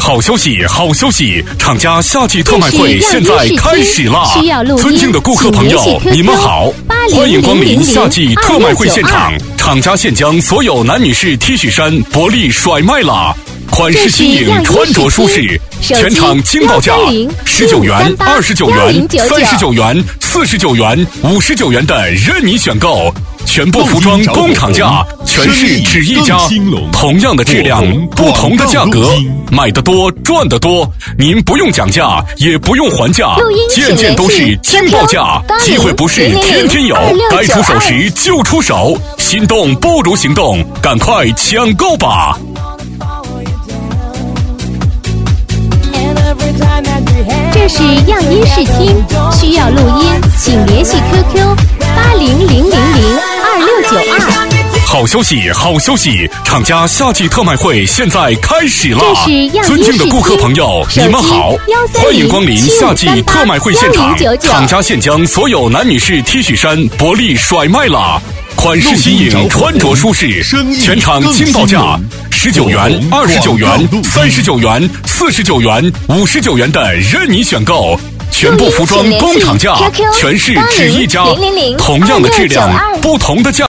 好消息，好消息！厂家夏季特卖会现在开始啦！尊敬的顾客朋友，你们好，欢迎光临夏季特卖会现场。厂家现将所有男女士 T 恤衫薄利甩卖啦！款式新颖，穿着舒适，全场惊报价：19元、29元、39元、49元、59元的任你选购。全部服装工厂价，全市只一家，同样的质量，不同的价格，买得多赚得多。您不用讲价，也不用还价，件件都是惊报价。机会不是天天有，该出手时就出手，心动不如行动，赶快抢购吧！ 这是样音视听，需要录音，请联系 QQ8000022692。 好消息，好消息！厂家夏季特卖会现在开始啦！尊敬的顾客朋友，你们好，欢迎光临夏季特卖会现场。厂家现将所有男女士 T 恤衫薄利甩卖啦！款式新颖，穿着舒适，全场惊报价：19元、29元、39元、49元、59元的任你选购。全部服装工厂价，全市只一家，同样的质量，不同的价。